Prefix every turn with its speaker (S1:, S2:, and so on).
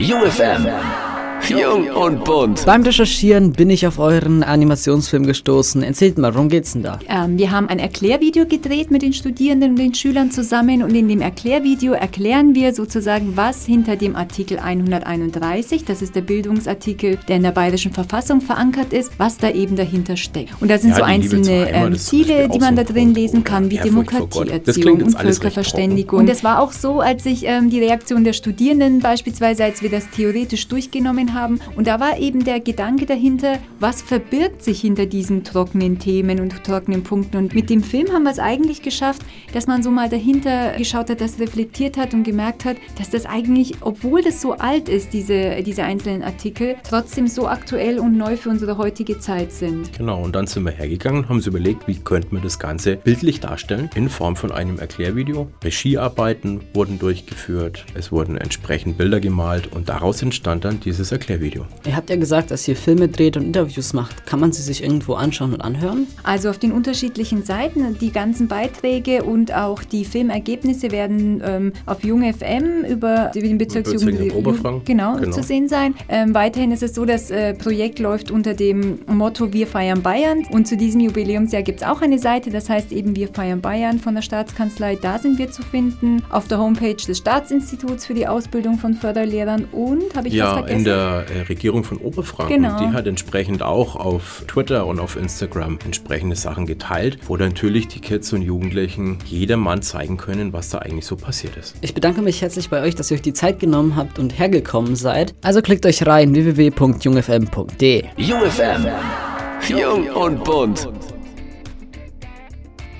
S1: UFM. Jung und bunt.
S2: Beim Recherchieren bin ich auf euren Animationsfilm gestoßen. Erzählt mal, worum geht's denn da?
S3: Wir haben ein Erklärvideo gedreht mit den Studierenden und den Schülern zusammen und in dem Erklärvideo erklären wir sozusagen, was hinter dem Artikel 131, das ist der Bildungsartikel, der in der Bayerischen Verfassung verankert ist, was da eben dahinter steckt. Und da sind so einzelne Ziele, die man da drin lesen kann, wie Demokratieerziehung und Völkerverständigung. Und es war auch so, als ich die Reaktion der Studierenden beispielsweise, als wir das theoretisch durchgenommen haben. Und da war eben der Gedanke dahinter, was verbirgt sich hinter diesen trockenen Themen und trockenen Punkten. Und mit dem Film haben wir es eigentlich geschafft, dass man so mal dahinter geschaut hat, das reflektiert hat und gemerkt hat, dass das eigentlich, obwohl das so alt ist, diese einzelnen Artikel, trotzdem so aktuell und neu für unsere heutige Zeit sind.
S4: Genau, und dann sind wir hergegangen und haben uns überlegt, wie könnten wir das Ganze bildlich darstellen, in Form von einem Erklärvideo. Regiearbeiten wurden durchgeführt, es wurden entsprechend Bilder gemalt und daraus entstand dann dieses Erklärvideo.
S2: Ihr habt ja gesagt, dass ihr Filme dreht und Interviews macht. Kann man sie sich irgendwo anschauen und anhören?
S3: Also auf den unterschiedlichen Seiten, die ganzen Beiträge und auch die Filmergebnisse werden auf Jung FM über den Bezirksjugend genau zu sehen sein. Weiterhin ist es so, das Projekt läuft unter dem Motto Wir feiern Bayern und zu diesem Jubiläumsjahr gibt es auch eine Seite, das heißt eben Wir feiern Bayern von der Staatskanzlei, da sind wir zu finden. Auf der Homepage des Staatsinstituts für die Ausbildung von Förderlehrern und, habe ich was vergessen?
S4: In der Regierung von Oberfranken, die hat entsprechend auch auf Twitter und auf Instagram entsprechende Sachen geteilt, wo natürlich die Kids und Jugendlichen jedermann zeigen können, was da eigentlich so passiert ist.
S2: Ich bedanke mich herzlich bei euch, dass ihr euch die Zeit genommen habt und hergekommen seid. Also klickt euch rein www.jungfm.de.
S1: UFM. Jung und bunt.